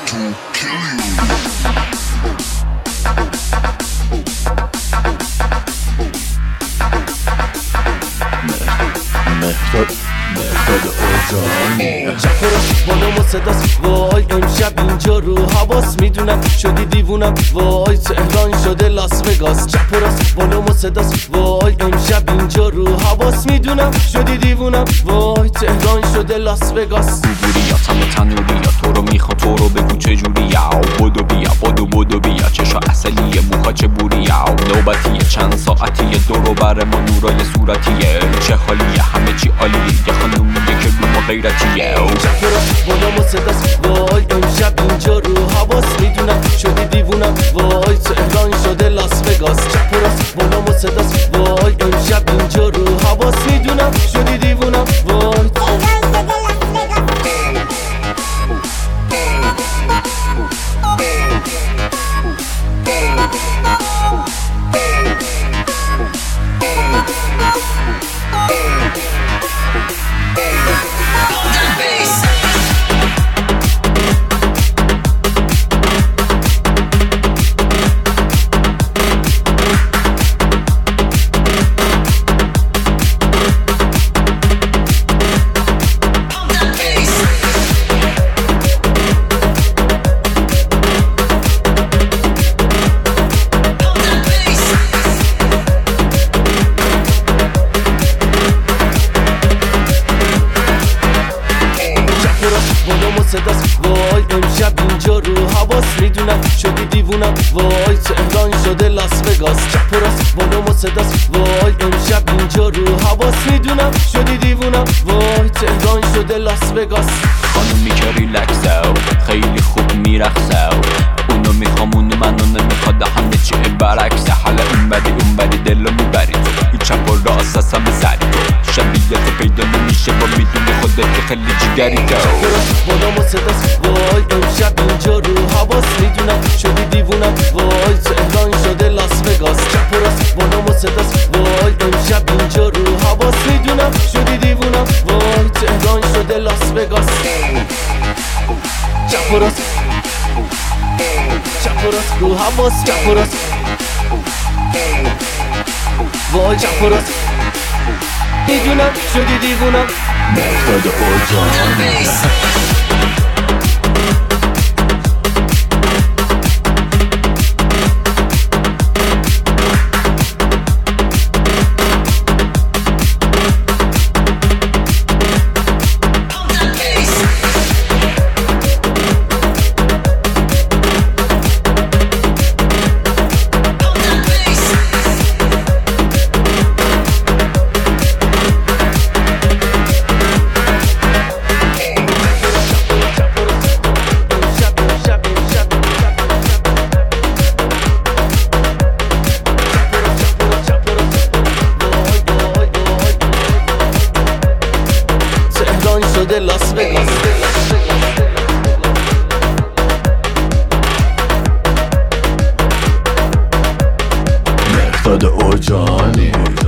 مهداد آجانی چپراش بالام و صداست وای امشب اینجا رو حواس میدونم شدی دیوونم وای تهران شده لاس وگاس چپراش بالام و صداست وای امشب اینجا رو حواس میدونم شدی دیوونم وای تهران شده لاس وگاس بوری یا تنوری یا تو رو میخوا تو رو بگو چجوری یا بدو بیا بدو بیا چشا اصلیه موها چه بوریه نوبتیه چند ساعتیه دورو بر ما نورای صورتیه چه حالیه همه چی عالیه یه خانومیه که رو ما غیرتیه چپراش بالام و صداست وای امشب اینجا رو حواس میدونم شدی دیوونم وای تهران شده لاس وگاس چپراش بالام و صداست وای امشب اینجا رو حواس میدونم شدی دیوونم وای صداست وای امشب اینجا رو حواس میدونم شدی دیوونم وای تهران شده لاس وگاس چپراست بالام و صداست وای امشب اینجا رو حواس میدونم شدی دیوونم وای تهران شده لاس وگاس خانومی که ریلکسه خیلی خوب میرقصه اونو میخوام اونو منو نمیخواد همه چی برعکسه حالا این بدی دلو میبری تو هیچ چپ و راست اصلا میزری تو شبیهت پیدا نمیشه با میدونی خودت خیلی جگری تو چپراست بالام و صداست وای امشب اینجا رو حواس میدونم شدی دیوونم وای تهران شده لاس وگاس چپراست بالام و صداست وای امشب اینجا رو حواس میدونم شدی دیوونم وای تهران شده لاس وگاس چپراست رو حواس چپراست وای چپراست میدونم شدی دیوونم مهداد آجانی شده لاس وگاس مهداد آجانی